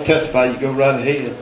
testify, you go right ahead.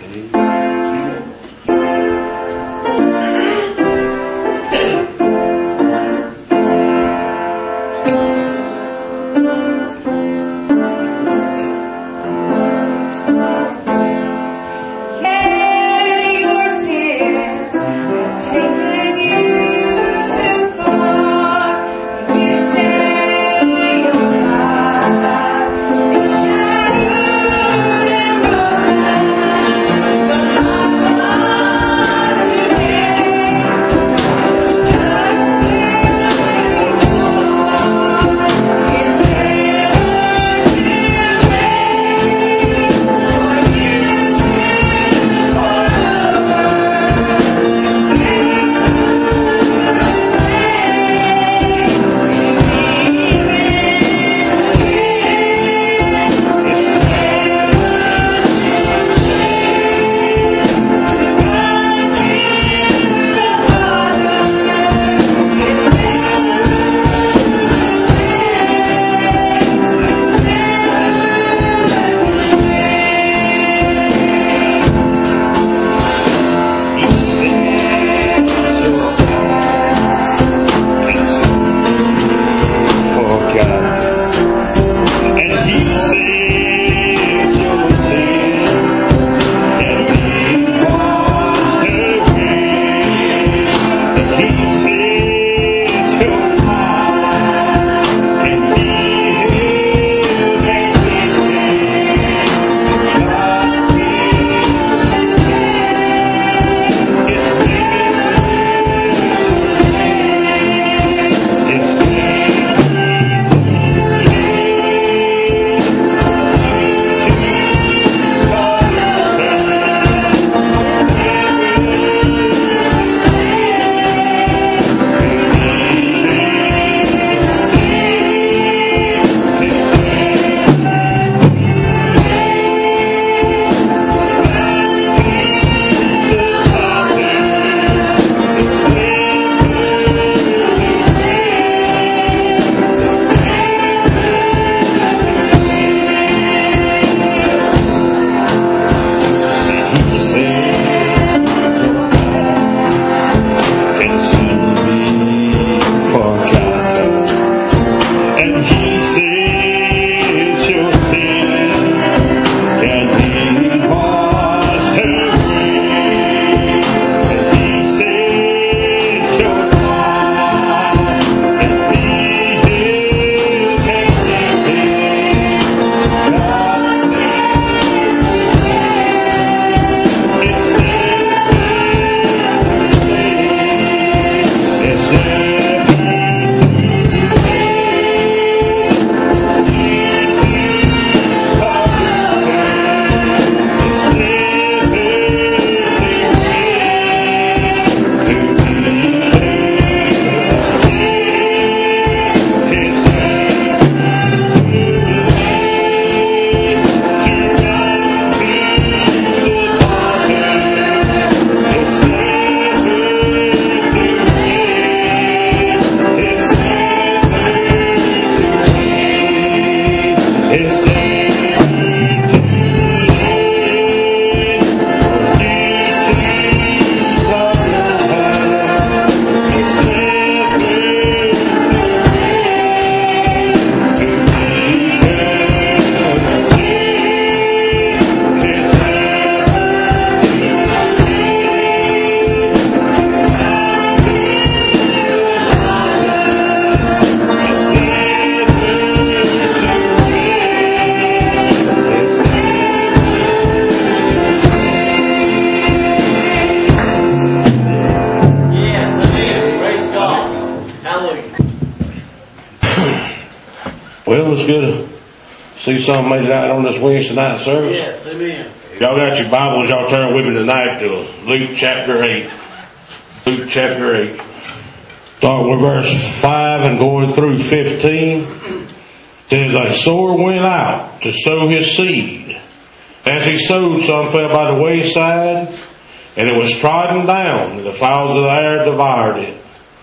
Well, it's good to see some made it out on this Wednesday night service. Yes, amen. Y'all got your Bibles, y'all turn with me tonight to Luke chapter 8. Luke chapter 8. Start with verse 5 and going through 15. It says, a sower went out to sow his seed. As he sowed, some fell by the wayside, and it was trodden down, and the fowls of the air devoured it.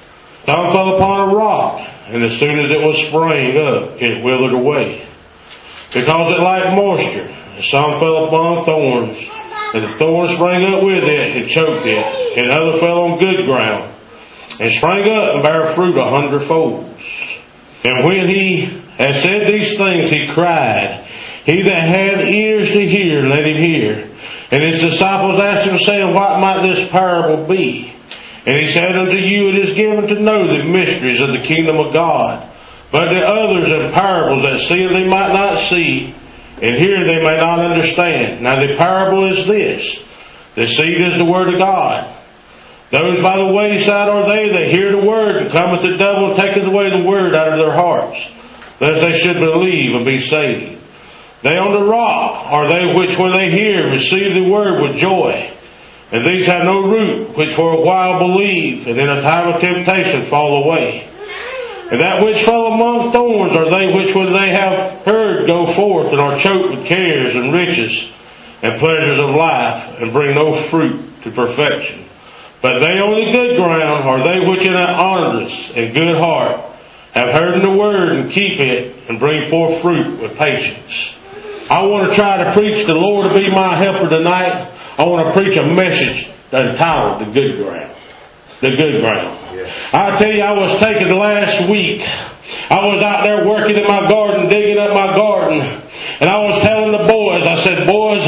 Some fell upon a rock, and as soon as it was sprang up, it withered away, because it lacked moisture. and some fell upon thorns, and the thorns sprang up with it and choked it, and other fell on good ground, and sprang up and bare fruit 100-fold. And when he had said these things, he cried, He that hath ears to hear, let him hear. And his disciples asked him, saying, What might this parable be? And he said, Unto you it is given to know the mysteries of the kingdom of God, but to others in parables, that seeing they might not see, and hear they may not understand. Now the parable is this: the seed is the word of God. Those by the wayside are they that hear the word, and cometh the devil and taketh away the word out of their hearts, lest they should believe and be saved. They on the rock are they which, when they hear, receive the word with joy. And these have no root, which for a while believe, and in a time of temptation fall away. And that which fell among thorns are they which, when they have heard, go forth and are choked with cares and riches and pleasures of life, and bring no fruit to perfection. But they on the good ground are they which in an honest and good heart have heard the word and keep it, and bring forth fruit with patience. I want to try to preach the Lord to be my helper tonight. I want to preach a message entitled The Good Ground. The good ground. Yeah. I tell you, I was taken last week. I was out there working in my garden, digging up my garden. And I was telling the boys, I said,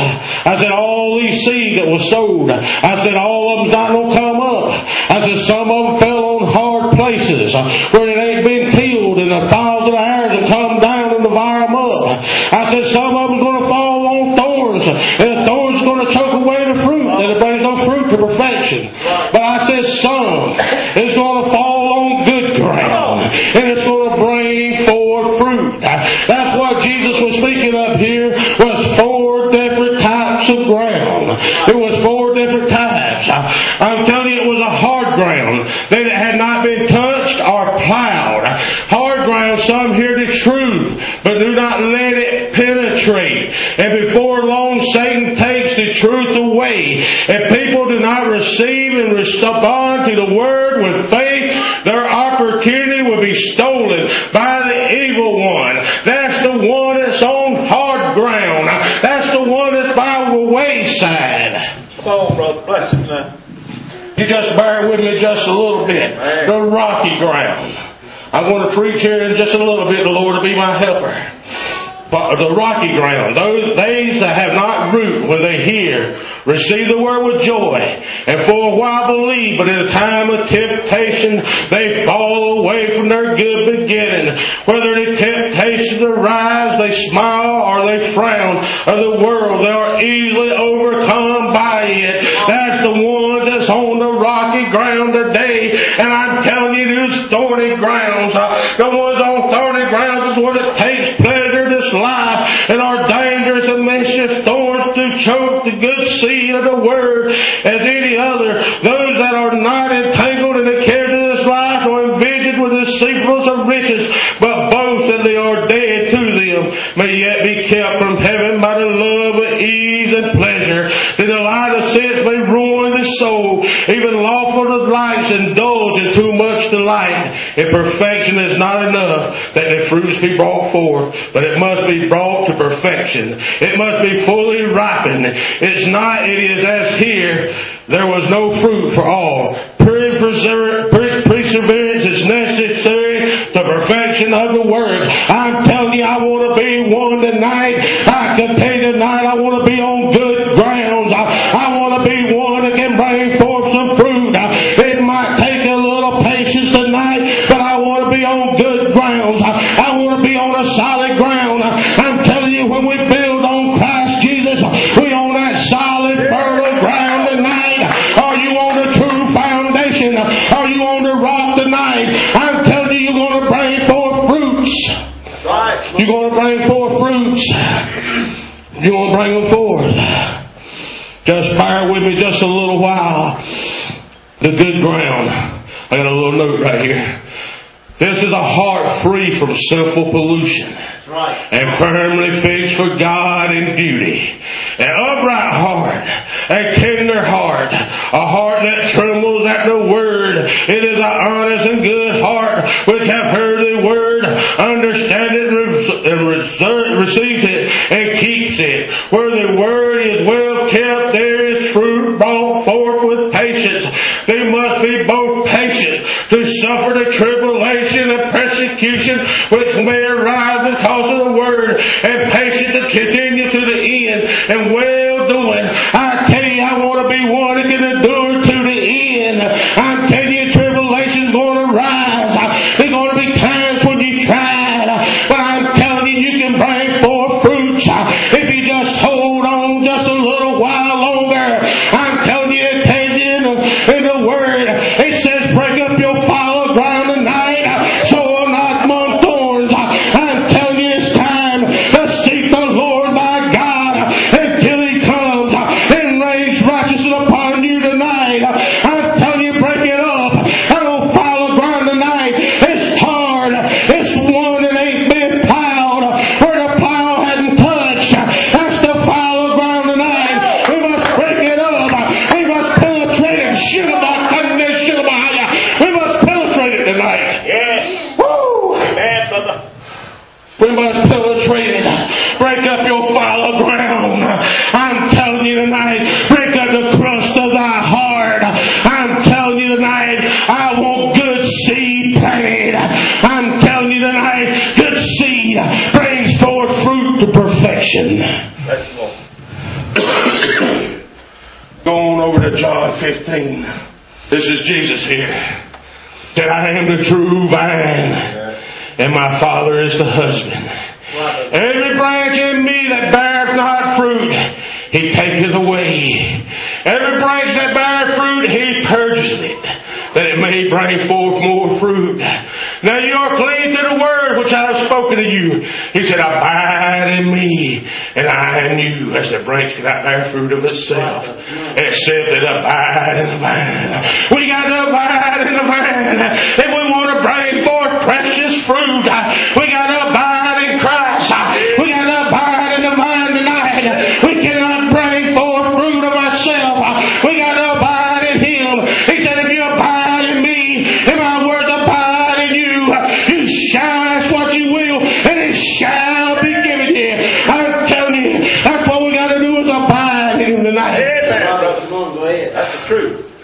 all these seeds that was sowed, I said, all of them's not going to come up. I said, some of them fell on hard places where it ain't been tilled, and the fowls of the airs have come down and devour them up. I said, some of them's going to fall on thorns, and the thorns are going to choke away the fruit, and it brings no fruit to perfection. But I said, some is going to fall on good ground, and it's going to bring forth fruit. That's what Jesus was speaking of here, was 4 different types of ground. It was 4 different types. I'm telling you, it was a hard ground that had not been touched or plowed. Hard ground, some hear the truth, but do not let it penetrate. And before long, Satan takes the truth away. If people do not receive and respond to the word with faith, their opportunity will be stolen by the evil one. That's the one that's on hard ground. That's the one that's by the wayside. Come on, brother. Bless him now. You just bear with me just a little bit. Amen. The rocky ground. I'm going to preach here in just a little bit, the Lord will be my helper. But the rocky ground, they that have not root when they hear, receive the word with joy, and for a while believe, but in a time of temptation, they fall away from their good beginning. Whether the temptations arise, they smile or they frown, of the world, they are easily overcome by it. That's the one that's on the rocky ground today, and I'm telling you, these thorny grounds, the ones on thorny grounds is what it takes pleasure to life, and are dangerous and mischief thorns to choke the good seed of the word as any other. Those that are not entangled in the cares of this life or envisioned with the deceitfulness of riches, but both that they are dead to them, may yet be kept from heaven by the love of ease and pleasure. The delight of sense may ruin the soul. Even lawful delights indulge in too much delight. And perfection is not enough that the fruits be brought forth, but it must be brought to perfection. It must be fully ripened. It is as here, there was no fruit for all. Perseverance is necessary to perfection of the word. I'm telling you, I want to be one tonight. I can tell you tonight, I want to be on good grounds. I want to be one that can bring forth some fruit. It might take a little patience tonight, but I want to be on good grounds. I want to be on a solid ground. I'm telling you, when we build on Christ Jesus, we on that solid, fertile ground tonight. Are you on the true foundation? Are you on the rock tonight? I'm telling you, you're going to bring forth fruits. That's right. You're going to bring forth fruits. You're going to bring them forth. Just bear with me just a little while. The good ground. I got a little note right here. This is a heart free from sinful pollution. That's right. And firmly fixed for God and beauty. An upright heart, a tender heart, a heart that trembles at the word. It is an honest and good heart which have heard the word, understand it, and receives it, and keeps it. Where word is well kept, there is fruit brought forth with patience. They must be both patient to suffer the tribulation and persecution which may arise because of the word, and patient to continue to the end, and well doing. I tell you, I want to be one that can endure to the end. I'm telling you, tribulation's going to rise. There's going to be times when you tried, but I'm telling you, you can bring forth fruits if you just hold on just a little while longer. I'm telling you, it tells you in the word, it says, break up your fallow ground tonight, sow not among thorns. I'm telling you, it's time to seek the Lord thy God until he comes and rains righteousness upon you tonight. I'm telling you, break it up. I don't follow ground tonight. It's hard. It's one that ain't been plowed where the plow hadn't touched. That's the follow ground tonight. We must break it up. We must penetrate it. We must penetrate it tonight. Yes. Woo! Amen, brother. We must penetrate it. Break up your fallow ground. I'm telling you tonight, break up the crust of thy heart. I'm telling you tonight, I want good seed planted. I'm telling you tonight, good seed brings forth fruit to perfection. Bless the Lord. Go on over to John 15. This is Jesus here. That I am the true vine, and my Father is the husband. Every branch in me that beareth not fruit, he taketh away. Every branch that beareth fruit, he purges it, that it may bring forth more fruit. Now you are clean to the word which I have spoken to you. He said, abide in me, and I in you, as the branch cannot bear fruit of itself, except it abide in the vine. We got to abide in the vine. If we want to bring forth precious fruit, we got to abide in Christ. We got to abide in the vine tonight. We cannot bring forth fruit of ourselves. We got to abide in him. He said, if you abide in me, and my words abide in you, you shall ask what you will, and it shall be given you. I'm telling you, that's what we got to do, is abide in him tonight. Amen, brother. That's the truth.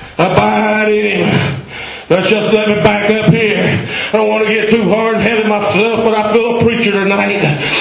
Abide in him. Let's just let me back up here. I don't want to get too hard-headed myself, but I feel a preacher tonight.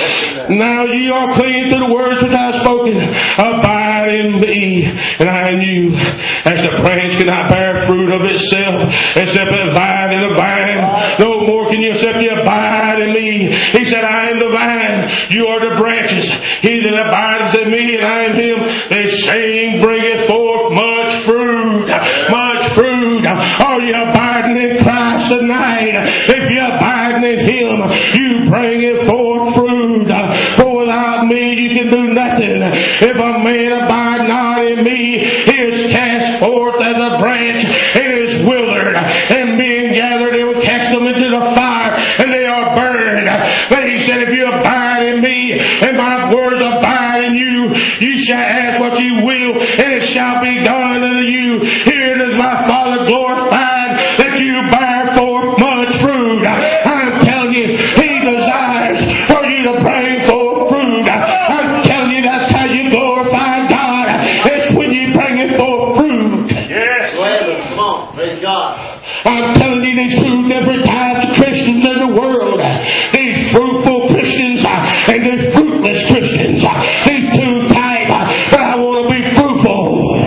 Now ye are clean to the words which I have spoken. Abide in me, and I in you. As the branch cannot bear fruit of itself, except it abide in the vine, no more can you except you abide in me. He said, I am the vine, you are the branches. He that abides in me, and I in him, the same bringeth forth much fruit. Much fruit. Are you abiding in Christ tonight? If you're abiding in him, you bring it forth fruit. For without me you can do nothing. If a man abide not in me, he is cast forth as a branch and is withered, and being gathered they will cast them into the fire, and they are burned. But he said, if you abide in me, and my words abide in you, you shall ask what you will, and it shall be done unto you. Here is my Father glorified, that you bear forth much fruit. I'm telling you, he desires for you to bring forth fruit. I'm telling you, that's how you glorify God. It's when you bring it forth fruit. Yes. Well, come on. Praise God. I'm telling you, these two different types of Christians in the world. These fruitful Christians and these fruitless Christians. These two types. But I want to be fruitful.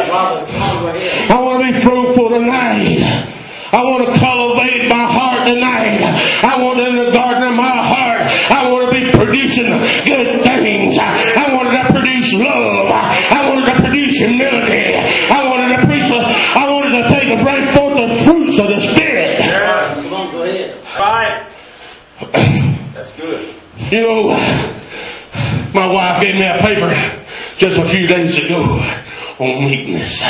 I want to be fruitful tonight. I want to cultivate my heart tonight. I want in the garden of my heart, I want to be producing good things. I wanted to produce love. I wanted to produce humility. I wanted to take and bring forth the fruits of the Spirit. Yes. Come on, go ahead. Right. That's good. You know, my wife gave me a paper just a few days ago on meekness.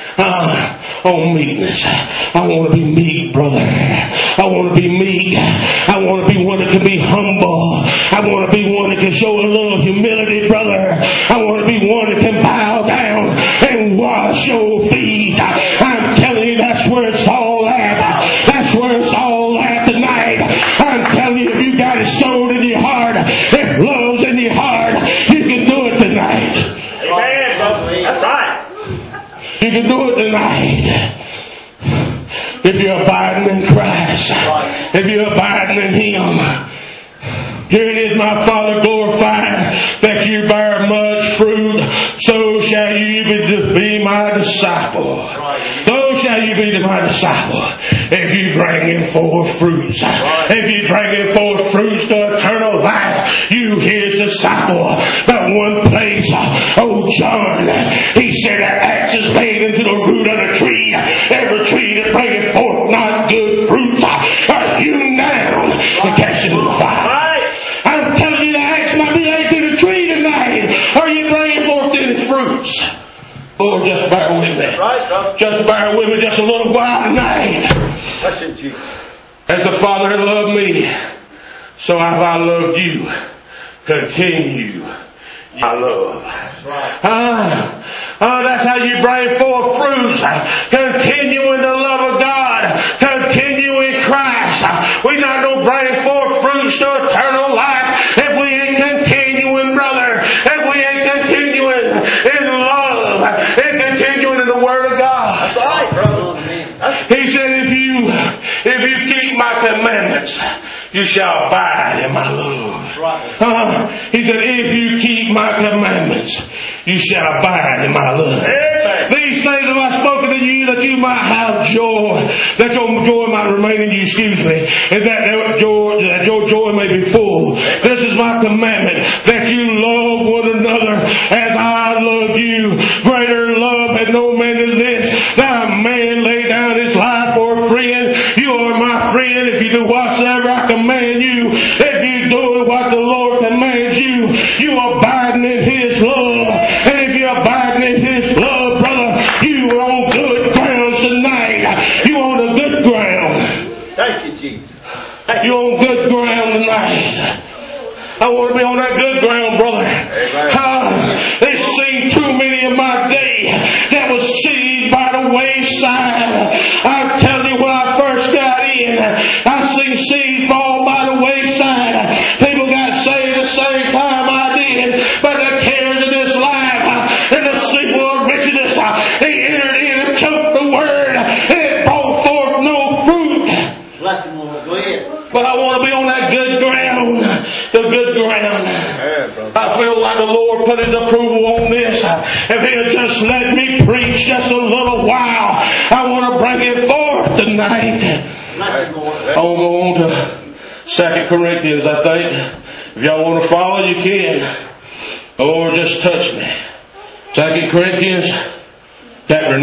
On meekness. I want to be meek, brother. I want to be meek. I want to be one that can be humble. I want to be one that can show a little humility, brother. I want to be one that can bow down and wash your feet. I'm telling you, that's where it's all at. That's where it's all at tonight. I'm telling you, if you got it sold in your heart, if love's in your heart, you can do it tonight. you can do it tonight. If you're abiding in Christ, if you're abiding in Him. Here it is, my Father glorified that you bear much fruit, so shall you be my disciple. So shall you be my disciple. If you bring in forth fruits, if you bring in forth fruits to eternal life, you His disciple. But one place, John, he said that axe is laid into the root of the tree. Every tree that bringeth forth not good fruits are hewn down and cast into the fire. I'm telling you, the axe might be laid to the tree tonight. Are you bringing forth any fruits? Lord, just bear with me. Just bear with me just a little while tonight. That's it, Jesus. As the Father had loved me, so have I loved you. Continue my love. That's how you bring forth fruits. Continue in the love of God. Continue in Christ. We're not going to bring forth fruits to eternal life if we ain't continuing, brother. If we ain't continuing in love and continuing in the Word of God. That's right, brother. He said, if you keep my commandments, you shall abide in my love. He said, if you keep my commandments, you shall abide in my love. Amen. These things have I spoken to you that you might have joy, that your joy might remain in you, and that your joy may be full. This is my commandment, that you love one another as I love you. Greater love hath no man than this, that a man lay down his life for a friend. You are my friend if you do whatsoever I command you. If you do what the Lord commands you, you abiding in His love. And if you're abiding in His love, brother, you are on good ground tonight. You on the good ground. Thank you, Jesus. You're on good ground tonight. I want to be on that good ground, brother. There's seen too many of my day that was seed by the wayside. I'm telling you, when I first got in, I seen seed fall by the wayside. People got saved the same time I did, but the cares of this life and the sequel of riches, they entered in and choked the word, and it brought forth no fruit. Bless him, Lord. Go ahead. But I want to be on that good ground. The good ground. I feel like the Lord put His approval on this. If He'll just let me preach just a little while, I want to bring it forth tonight. I'll go on to 2 Corinthians, I think. If y'all want to follow, you can. The Lord just touched me. 2 Corinthians chapter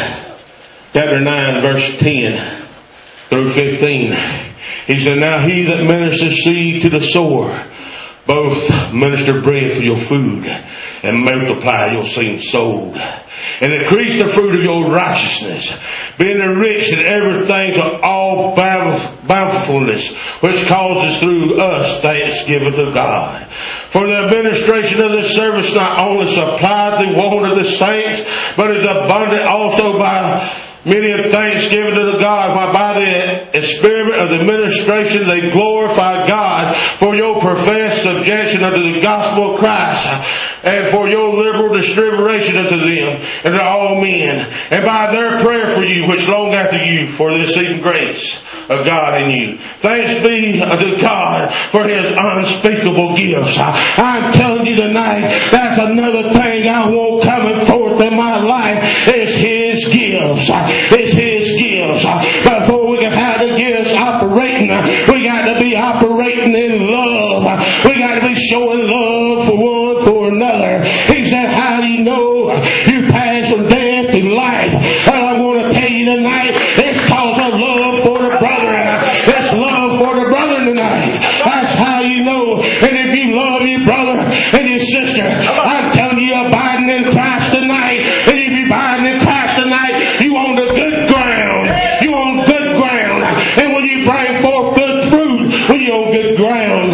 9 verse 10 through 15. He said, now he that ministers seed to the sower, both minister bread for your food, and multiply your seed sowed, and increase the fruit of your righteousness, being enriched in everything to all bountifulness, which causes through us thanksgiving to God. For the administration of this service not only supplies the want of the saints, but is abundant also by many of thanksgiving to God, why by the experiment of the ministration they glorify God for your professed subjection unto the gospel of Christ, and for your liberal distribution unto them and to all men, and by their prayer for you, which long after you for the exceeding grace of God in you. Thanks be unto God for His unspeakable gifts. I'm telling you tonight, that's another thing I want coming forth in my life, is His gifts. It's His gifts. Before we can have the gifts operating, we got to be operating in love. We got to be showing love for one for another. He said, how do you know you pass from death to life? Well, I want to tell you tonight, it's cause of love for the brethren. It's love for the brethren tonight. That's how you know. And if you love your brother and your sister, I'm telling you, abiding in Christ tonight. And if you abiding in Christ tonight, you on the good ground. You on good ground. And when you bring forth good fruit, when you're on good ground,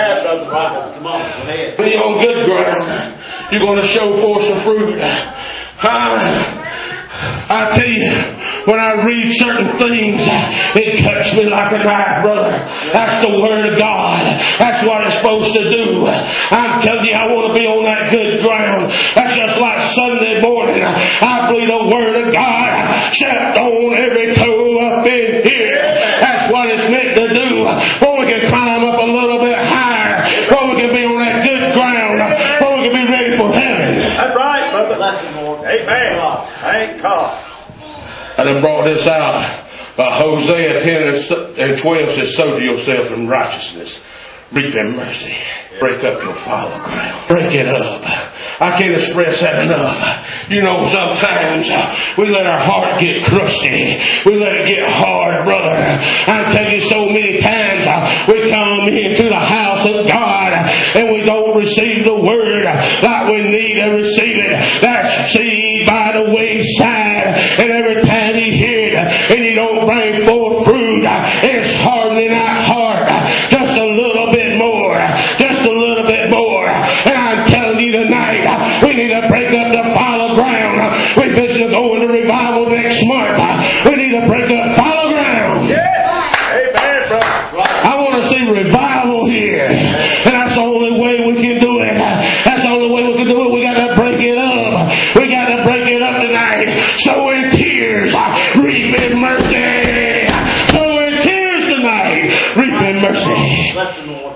when you're on good ground, you're going to show forth some fruit. I tell you, when I read certain things, it cuts me like a knife, brother. That's the Word of God. That's what it's supposed to do. I'm telling you, I want to be on that good ground. That's just like Sunday morning. I believe the Word of God stepped on every toe up in here. That's what it's meant to do. Where we can climb up a little bit higher. Where we can be on that good ground. Where we can be ready for heaven. That's right, brother. Bless him, Lord. Amen. Thank God. I done brought this out. Hosea 10 and 12 says, sow to yourself in righteousness, reap in mercy. Break up your fallow ground. Break it up. I can't express that enough. You know, sometimes we let our heart get crusty. We let it get hard, brother. I'm telling you, so many times we come into the house of God and we don't receive the Word like we need to receive it. That's seed by the wayside, and every time you hear it and you don't bring forth fruit, it's hardening that heart just a little bit more. Just a little bit more. And I'm telling you tonight, we need to break up the fallow ground. We're fixing to go into revival next month. We need to break up fallow ground. Yes. Amen, brother. I want to see revival here. And that's the only way we can do it. That's the only way we can do it. We got to break it up. We got to break it up tonight. Sow in tears, reap in mercy. Sow in tears tonight, reap in mercy. Bless him, Lord.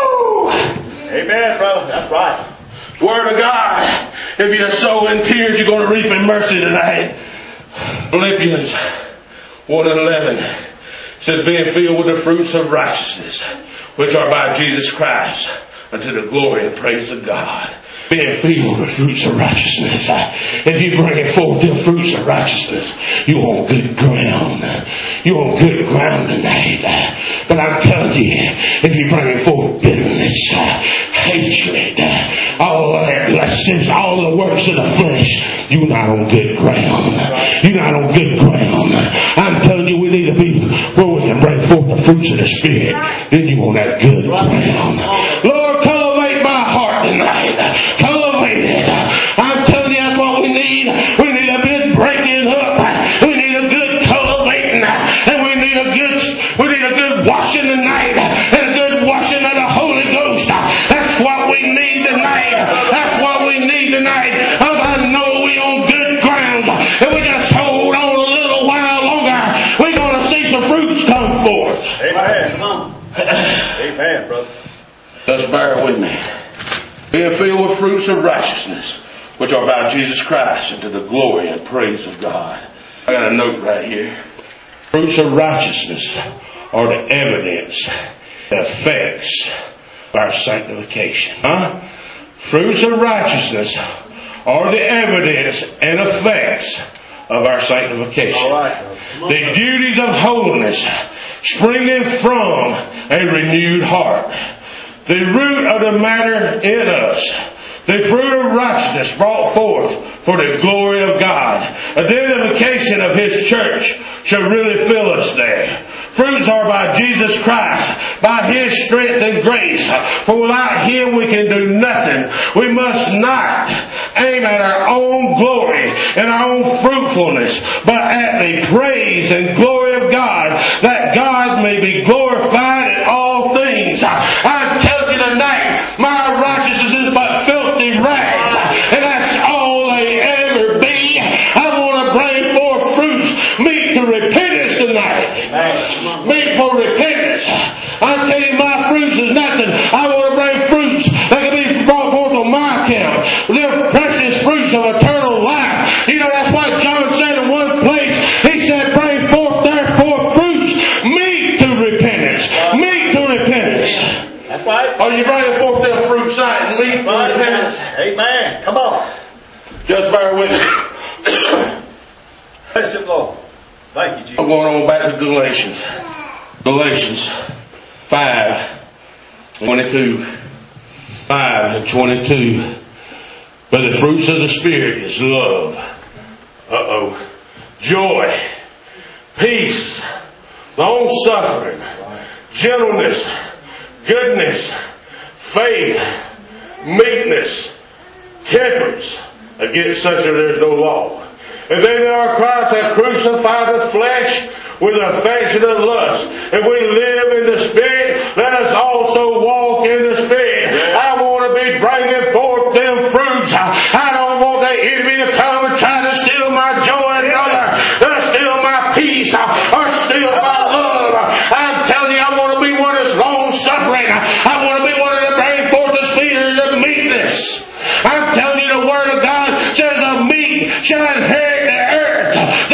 Amen, brother. That's right. Word of God. If you sow in tears, you're going to reap in mercy tonight. Philippians 1 and 11 says, being filled with the fruits of righteousness, which are by Jesus Christ, unto the glory and praise of God. Being filled with fruits of righteousness. If you bring forth the fruits of righteousness, you're on good ground. You're on good ground tonight. But I'm telling you, if you bring forth bitterness, hatred, all of that lessons, all the works of the flesh, you're not on good ground. You're not on good ground. I'm telling you, we need to be where we can bring forth the fruits of the Spirit. Then you're on that good ground. Lord, cultivate my heart tonight. Cultivate it. I'm telling you, that's what we need. We need a good breaking up. We need a good cultivating. And we need a good washing tonight. And a good washing of the Holy Ghost. That's what we need tonight. That's what we need tonight. I know we're on good ground. If we just hold on a little while longer, we're going to see some fruits come forth. Amen. Amen, brother. Just bear with me. Being filled with fruits of righteousness, which are by Jesus Christ, unto the glory and praise of God. I got a note right here. Fruits of righteousness are the evidence, the effects of our sanctification. Fruits of righteousness are the evidence and effects of our sanctification. All right. The duties of holiness springing from a renewed heart. The root of the matter in us. The fruit of righteousness brought forth for the glory of God. Identification of His church shall really fill us there. Fruits are by Jesus Christ, by His strength and grace. For without Him we can do nothing. We must not aim at our own glory and our own fruitfulness, but at the praise and glory of God, that God may be glorified in all things. I tell you tonight, my righteousness is but filthy rags, and that's all they ever be. I want to bring forth fruits, meet to repentance tonight. Meet for repentance. I tell you, my fruits is nothing. I want to bring fruits that can be brought forth on my account. They're precious fruits of eternal life. You know, that's what John said in one place. He said, bring forth therefore fruits, meet to repentance. Meet to repentance. That's right. Are you bringing forth them fruits tonight and meet for repentance? Amen. Come on. Just bear with me. Bless Him, Lord. Thank you, Jesus. I'm going on back to Galatians. Galatians 5:22. 5 and 22. But the fruits of the Spirit is love. Joy. Peace. Long suffering. Gentleness. Goodness. Faith. Meekness. Temperance. Against such there is no law. And they that are Christ have crucified the flesh with affection and lust. If we live in the Spirit, let us also walk in the Spirit. I want to be bringing forth them fruits. I don't want the enemy to come and try to steal my joy, brother, or steal my peace, or steal my love. I'm telling you, I want to be one that's long-suffering. I want to be one that bring forth the spirit of meekness. I'm telling you, the Word of God says the meek shall inherit the earth.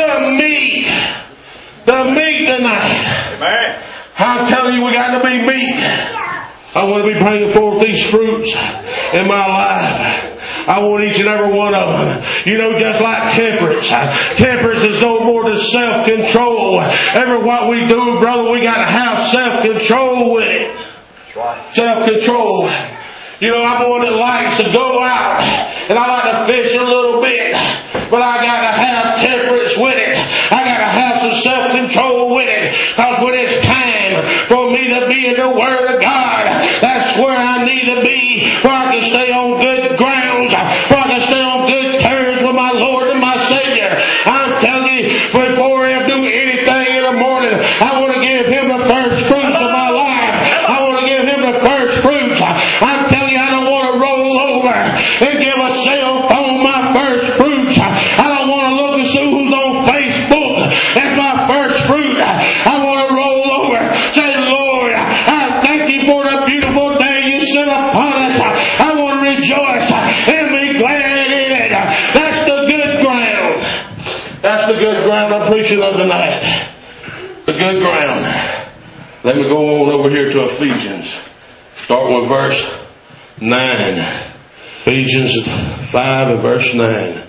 The meek tonight. Amen. I'm telling you, we got to be meek. I want to be bringing forth these fruits in my life. I want each and every one of them. You know, just like temperance. Temperance is no more than self-control. Every what we do, brother, we got to have self-control with it. That's right. Self-control. You know, I'm one that likes to go out and I like to fish a little bit, but I got to have temperance with it. I got to have some self-control with it, because when it's time for me to be in the Word of God, that's where I need to be, where I can stay on good grounds, where I can stay on good terms with my Lord and my Savior. I'm telling you, before I do anything in the morning, I want to give Him the first fruits of my life. I want to give Him the first fruits. I'm telling you, I don't want to roll over and give a cell phone my first fruits. I don't want to look and see who's on Facebook. That's my first fruit. I want to roll over. Say, Lord, I thank you for the beautiful day you sent upon us. I want to rejoice and be glad in it. That's the good ground. That's the good ground I'm preaching of tonight. The good ground. Let me go on over here to Ephesians. Start with verse 9. Ephesians 5 and verse 9.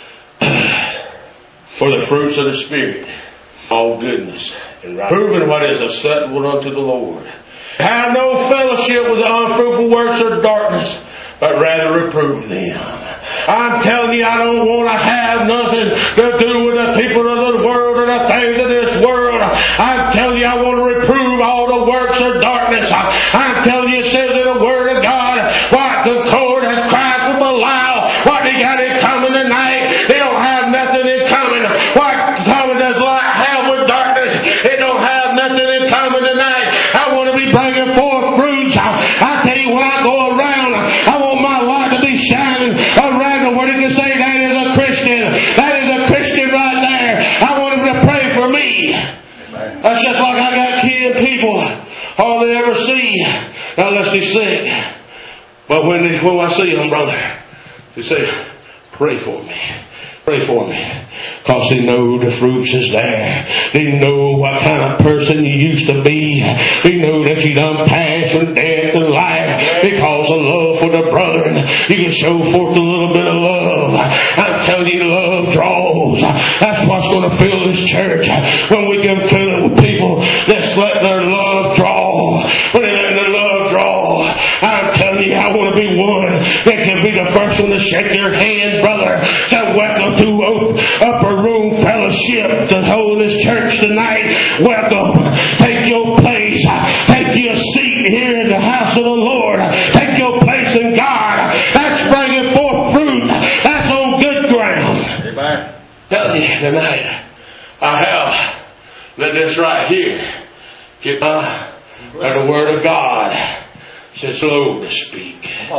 For the fruits of the Spirit, all goodness and right, proving what is acceptable unto the Lord. Have no fellowship with the unfruitful works of darkness, but rather reprove them. I'm telling you, I don't want to have nothing to do with the people of the world or the things of this world. I'm telling you, I want to reprove all the works of darkness. I'm telling you, it says in the Word of God, what the Lord has cried from Belial, what they got in common tonight. They don't have nothing in common. What common does light have with darkness? They don't have nothing in common tonight. I want to be bringing forth fruits. I tell you, when I go around, I want my light to be shining around them where they can say that is a Christian. That is a Christian right there. I want them to pray for me. That's just like I got kid people. All they ever see, unless they're sick. But when I see them, brother, they say, pray for me. Pray for me. Because they know the fruits is there. They know what kind of person you used to be. They know that you done passed from death to life because of love for the brethren. You can show forth a little bit of love. I'm telling you, love draws. That's what's going to fill this church. When we can fill it with people that let their love draw. When they let their love draw. I'm telling you, I want to be one that can be the first one to shake your hand, brother. Say, welcome to Upper Room Fellowship, the Holiness Church tonight. Welcome. Take your place. Take your seat here in the house of the Lord. Take your place in God. That's bringing forth fruit. That's on good ground. Amen. Tell you tonight, I have let this right here get the Word of God. Says slow to speak.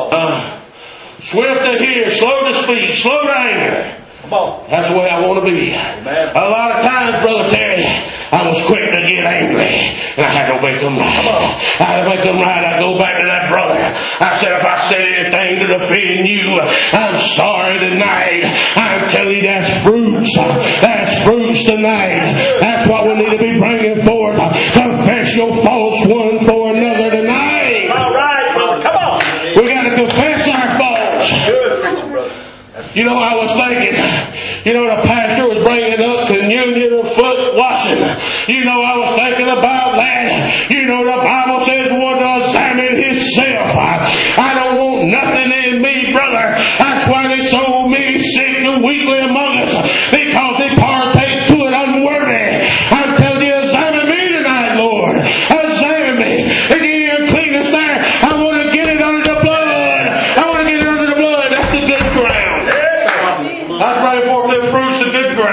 Swift to hear, slow to speak, slow to anger. Come on. That's the way I want to be. Amen. A lot of times, Brother Terry, I was quick to get angry. And I had to make them right. I had to make them right. I go back to that brother. I said, if I said anything to offend you, I'm sorry tonight. I'm telling you, that's fruits. That's fruits tonight. That's what we need to be bringing forth. Confess your faults one for another tonight. All right, brother. Come on. We got to confess our faults. Good preaching, brother. You know, I was thinking, the pastor was bringing up communion and foot washing. I was thinking about that. The Bible says one to examine himself. I don't want nothing in me, brother. That's why there's so many sick and weakly among us, because they partake to it unworthy. I'm telling you, examine me tonight, Lord. Examine me. If you ain't clean us there, I want to get it under the blood. I want to get it under the blood. That's the good ground. That's bringing forth them fruits of good ground.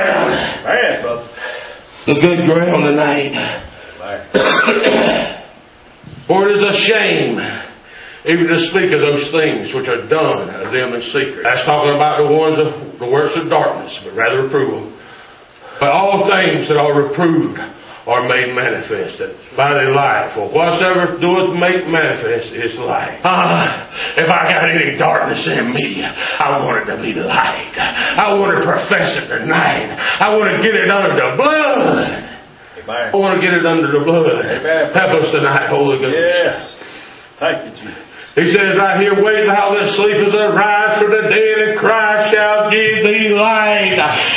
Man, brother. The good ground tonight. For it is a shame even to speak of those things which are done of them in secret. That's talking about the ones of the works of darkness, but rather reprove them. But all things that are reproved are made manifest by the light. For whatsoever doeth make manifest is light. If I got any darkness in me, I want it to be light. I want to profess it tonight. I want to get it under the blood. Amen. I want to get it under the blood. Amen. Help us tonight, Holy Ghost. Yes. Thank you, Jesus. He says right here, wake thou that sleepest, arise from the dead, and Christ shall give thee light.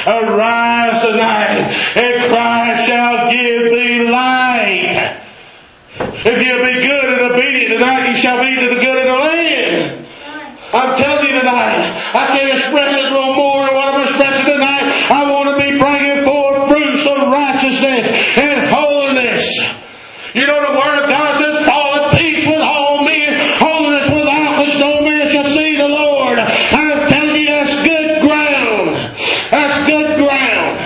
Arise tonight, and Christ shall give thee light. If you'll be good and obedient tonight, you shall be to the good of the land. I'm telling you tonight, I can't express it no more than what I'm expressing tonight. I want to be bringing forth fruits of righteousness and holiness. You know the Word of God says, follow peace with all men, holiness without which no man shall see the Lord. I'm telling you, that's good ground. That's good ground.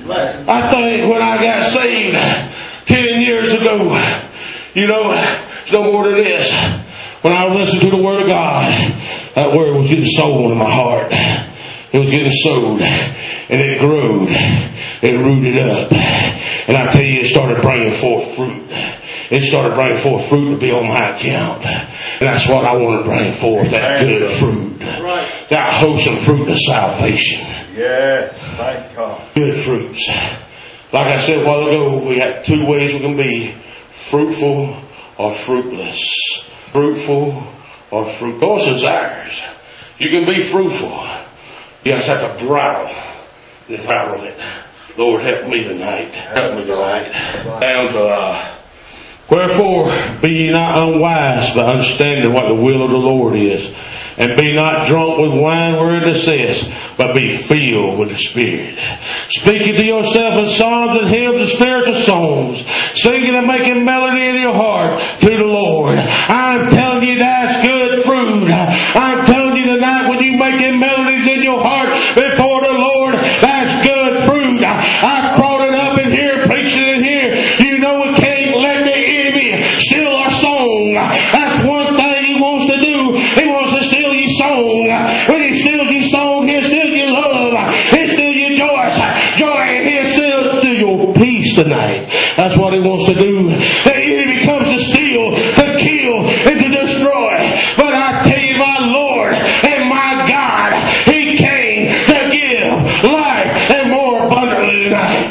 I think when I got saved 10 years ago, you know, it's no more than this. When I listened to the Word of God, that Word was getting sown in my heart. It was getting sowed, and it grew, it rooted up, and I tell you, it started bringing forth fruit. It started bringing forth fruit to be on my account, and that's what I want to bring forth, that good fruit, that wholesome fruit of salvation. Yes, thank God. Good fruits. Like I said a while ago, we have two ways we can be: fruitful or fruitless. Fruitful or fruit. Choice is ours. You can be fruitful. You just have to bridle it. Lord, help me tonight. Help me tonight. Down to, wherefore, be ye not unwise, but understanding what the will of the Lord is. And be not drunk with wine wherein it says, but be filled with the Spirit. Speaking to yourself in psalms and hymns and spiritual songs, singing and making melody in your heart to the Lord. I'm telling you, that's good fruit. I'm telling you tonight, when you making melodies in your heart before the Lord, that's good fruit. I brought it up in here, preaching in here. You know we can't let the enemy steal our song. That's one thing he wants to do. He wants to steal your song. When he steals your song, he'll steal your love. He'll steal your joy, and he'll steal your peace tonight. That's what he wants to do. The enemy comes to steal, to kill, and to destroy. But I tell you, my Lord and my God, He came to give life and more abundantly tonight.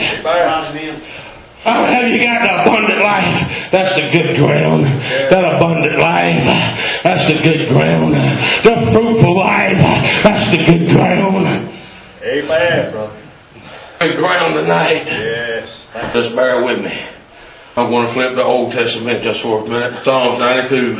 Have you got the abundant life? That's the good ground. That abundant life, that's the good ground. The fruitful life, that's the good ground. Amen, brother. Good ground tonight. Yes. Just bear with me. I'm going to flip the Old Testament just for a minute. Psalms 92.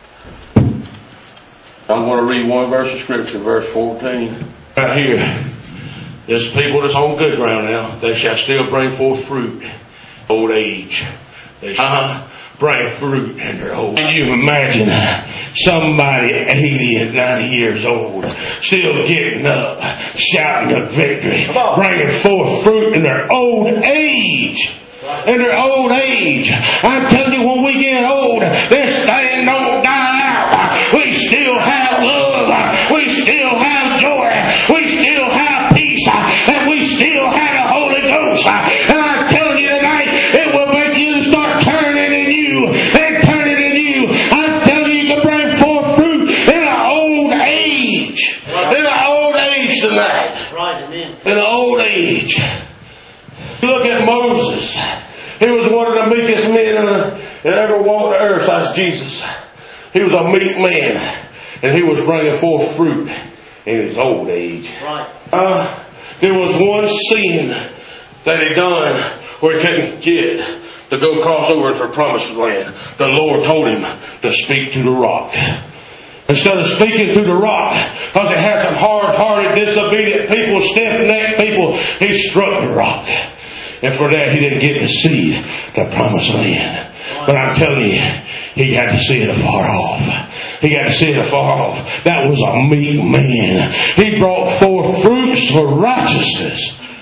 I'm going to read one verse of Scripture, verse 14. Right here. There's people that's on good ground now. They shall still bring forth fruit. Old age. They shall bring fruit in their old age. Can you imagine somebody 80 and 90 years old still getting up, shouting a victory, bringing forth fruit in their old age? In their old age. I'm telling you, when we get old, this thing don't die out. We still have love. We still have joy. We still have peace. And we still have the Holy Ghost. And I'm telling you tonight, it will make you start turning in you and turning in you. I'm telling you, you can bring forth fruit in an old age. In an old age tonight. In an old age. You look at Moses. He was one of the meekest men that ever walked the earth. That's Jesus. He was a meek man. And he was bringing forth fruit in his old age. There was one sin that he done where he couldn't get to go cross over into the promised land. The Lord told him to speak to the rock. Instead of speaking to the rock, because it had some hard-hearted, disobedient people, stiff-necked people, he struck the rock. And for that, he didn't get to see the promised land. But I'm telling you, he had to see it afar off. He got to see it afar off. That was a meek man. He brought forth fruits for righteousness.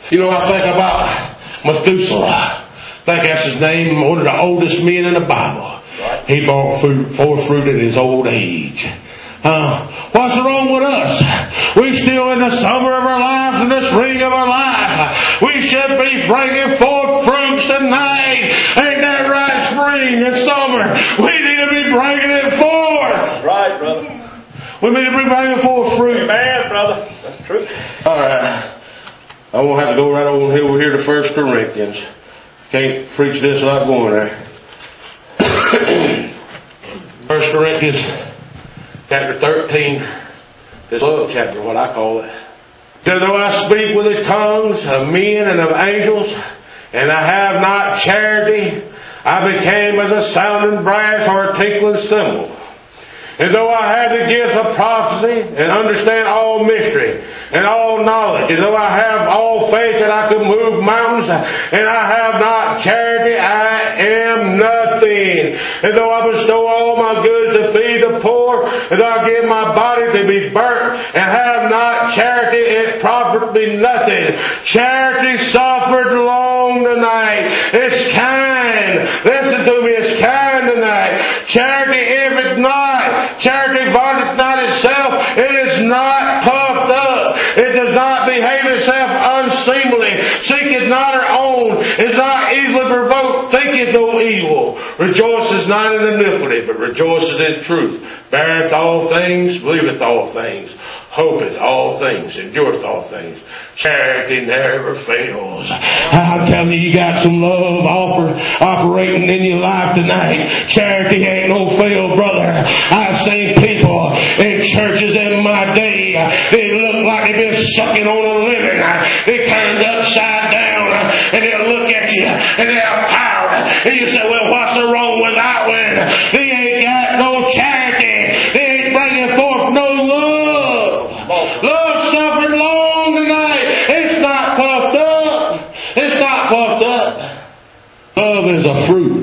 You know, I think about Methuselah. I think that's his name, one of the oldest men in the Bible. He brought forth fruit in his old age. What's wrong with us? We're still in the summer of our lives and the spring of our life. We should be bringing forth fruits tonight. Ain't that right? Spring and summer. We need to be bringing it forth. Right, brother. We need to be bringing forth fruit. Amen, brother. That's true. Alright. I won't have to go right over here to 1 Corinthians. Can't preach this without going there. 1 Corinthians chapter 13. This love chapter, what I call it. Though I speak with the tongues of men and of angels, and I have not charity, I became as a sounding brass or a tinkling cymbal. And though I have the gifts of prophecy and understand all mystery and all knowledge, and though I have all faith that I could move mountains, and I have not charity, I am nothing. And though I bestow all my goods to feed the poor, and though I give my body to be burnt, and have not charity, it profit me nothing. Charity suffered long tonight. It's kind. Listen to me, it's kind tonight. Charity, if it's not, charity vaunteth not itself. It is not puffed up. It does not behave itself unseemly. Seeketh not her own. Is not easily provoked. Thinketh no evil. Rejoices not in iniquity, but rejoices in truth. Beareth all things. Believeth all things. Hopeth all things. Endureth all things. Charity never fails. I'm telling you, you got some love operating in your life tonight. Charity ain't no fail, brother. I've seen people in churches in my day. They look like they've been sucking on a lemon. They turned upside down and they'll look at you and they're proud. And you say, well, what's wrong with that one? They ain't got no charity. They ain't bringing forth no love. Love suffered long tonight. It's not puffed up. It's not puffed up. Love is a fruit.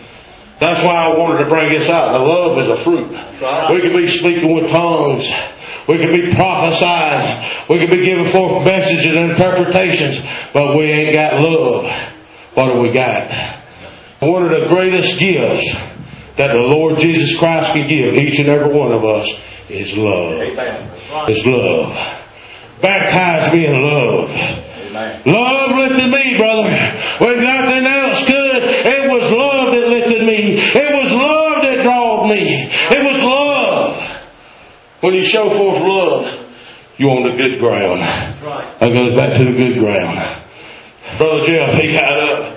That's why I wanted to bring this out. The love is a fruit. We can be speaking with tongues. We can be prophesying. We can be giving forth messages and interpretations. But we ain't got love. What do we got? One of the greatest gifts that the Lord Jesus Christ can give each and every one of us is love. Is love. Baptize me in love. Amen. Love lifted me, brother. When nothing else could, it was love that lifted me. It was love that drawed me. It was love. When you show forth love, you're on the good ground. That goes back to the good ground. Brother Jeff, he got up.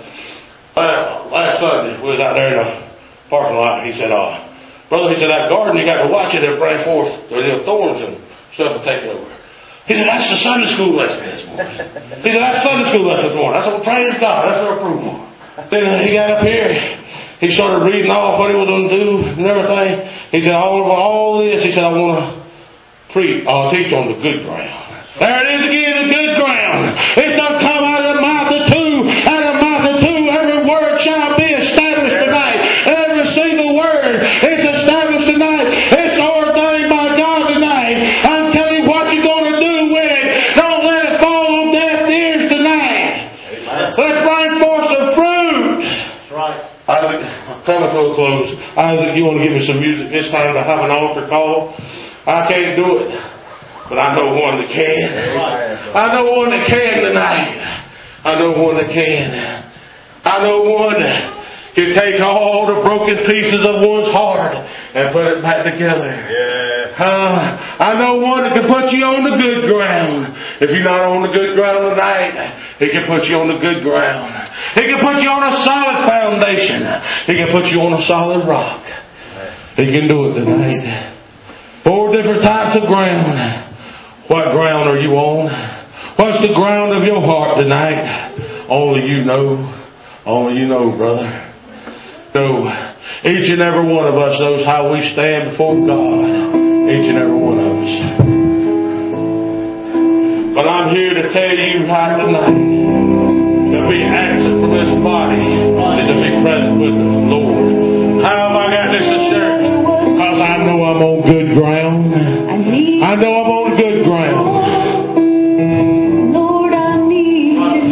Last Sunday, we was out there in the parking lot. He said, brother, he said, that garden, you got to watch it. It'll bring forth the thorns and stuff will take over. He said, that's the Sunday school lesson this morning. He said, that's Sunday school lesson this morning. That's what, praise God. That's our approval. Then he got up here. He started reading off what he was going to do and everything. He said, all this, he said, I want to teach on the good ground. There it is again, the good ground. It's going to come out of the mouth of two. Out of the mouth of two, every word shall be established tonight. Every single word is established tonight. It's ordained by God tonight. I'm telling you what you're going to do with it. Don't let it fall on deaf ears tonight. Let's bring forth some fruit. That's right. I'm coming to a close. Isaac, you want to give me some music this time to have an altar call? I can't do it. But I know one that can. I know one that can tonight. I know one that can. I know one that can take all the broken pieces of one's heart and put it back together. Yeah. I know one that can put you on the good ground. If you're not on the good ground tonight, he can put you on the good ground. He can put you on a solid foundation. He can put you on a solid rock. He can do it tonight. 4 different types of ground. What ground are you on? What's the ground of your heart tonight? Only you know. Only you know, brother. No. Each and every one of us knows how we stand before God. Each and every one of us. But I'm here to tell you right tonight, to be absent from this body is to be present with the Lord. How have I got this assurance? Because I know I'm on good ground. I know I'm on good ground. Lord, I need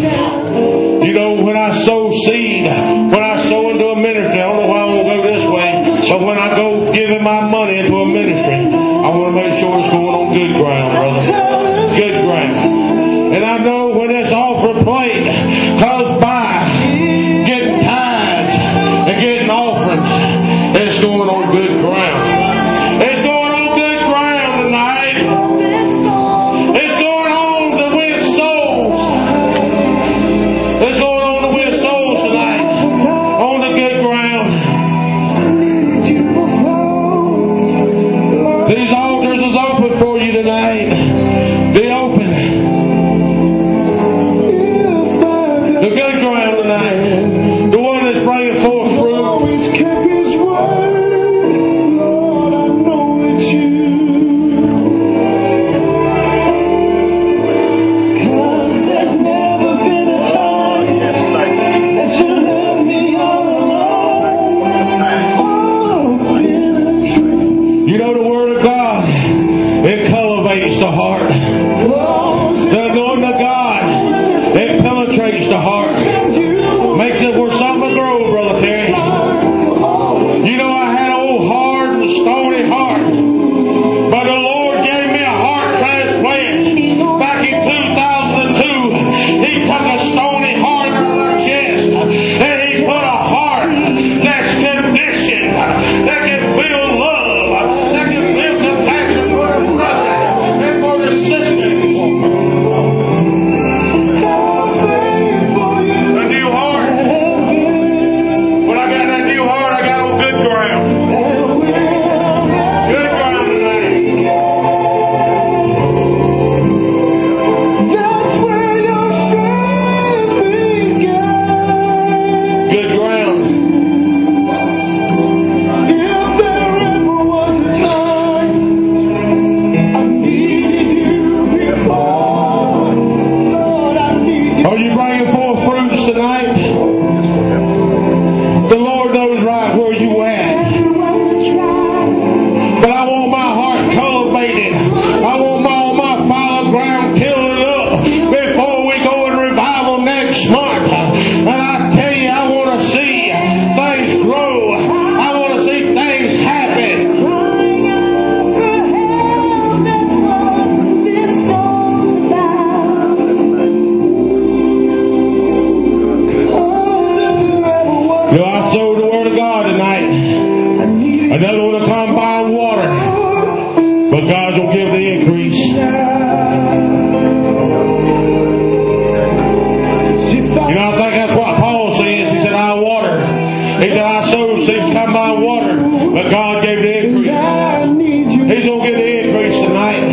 But when I go giving my money into a ministry, I want to make sure it's going on good ground, brother. Good ground. And I know when this offering plate comes by, getting tithes and getting offerings, it's going on good ground. It's going on good ground tonight. It's going on to win souls. It's going on to win souls tonight. On the good ground. These altars is open for you tonight. Be open. The good ground tonight. The one that's bringing forth fruit. You know the Word of God, it cultivates the heart. The anointing of God, it penetrates the heart. Makes it where something grows, Brother Terry. You know I had an old hard and stony heart, but the Lord gave me a heart transplant back in 2002. He took a stony heart from my chest and He put a heart that's conditioned, that can feel love, that can feel compassion for the brother and for the sister. A new heart. When I got that new heart, I got on good ground. Good ground tonight. Good ground. Are you bringing forth fruits tonight? The Lord knows right where you at. But I want my heart cultivated. I want all my fallow ground tilled up before we go in revival next month. And I tell you, I want to see things grow. I want to see things happen. You know, I sowed the Word of God tonight. Another one will come by water. But God will give the increase. You know, I think that's what Paul says. He said, I water. He said, I sowed, seeds come by water. But God gave the increase. He's going to give the increase tonight.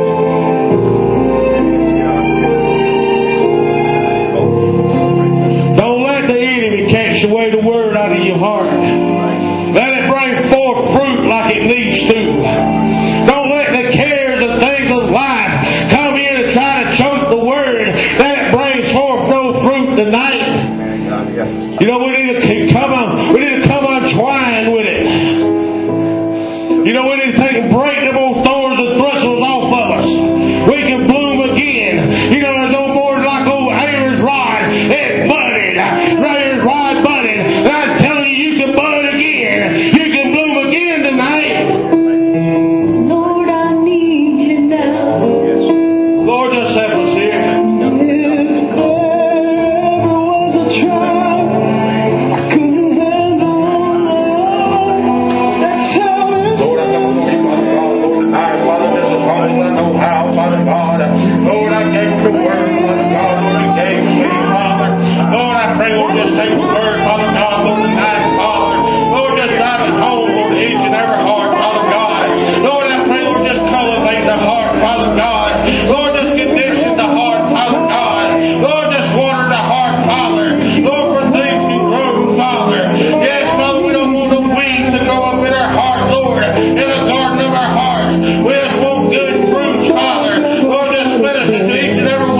Don't let the enemy catch away the Word out of your heart. Let it bring forth fruit like it needs to. Don't let the cares and things of life come in and try to choke the Word. Let it bring forth no fruit tonight. You know, we need to come untwined with it. You know, we need to take and break them old thorns and thistles off of us. We can bloom again. You know, there's no more like old Aaron's rod. It budded. Aaron's rod budded. And I'm telling you, you can bud again. You can bloom again tonight. Lord, I need you now. Lord, just help us here. If there was a trial I couldn't handle alone, that's how it's Lord, I come before you, Father God. Lord, tonight, Father, this is humble I know how, Father God. Lord, I gave the Word, Father God. Lord, you gave me, Father. Lord, I pray, Lord, just take the Word, Father God, Lord, tonight, Father. Lord, just drive it home, Lord, to each and every heart, Father God. Lord, I pray, Lord, just cultivate the heart, Father God. Lord, just condition the heart, Father God. Lord, just water the heart, Father. Lord, for things to grow, Father. Yes, Father, we don't want the weeds to grow up in our heart, Lord, in the garden of our heart. We just want good fruits, Father. Lord, just minister to each and every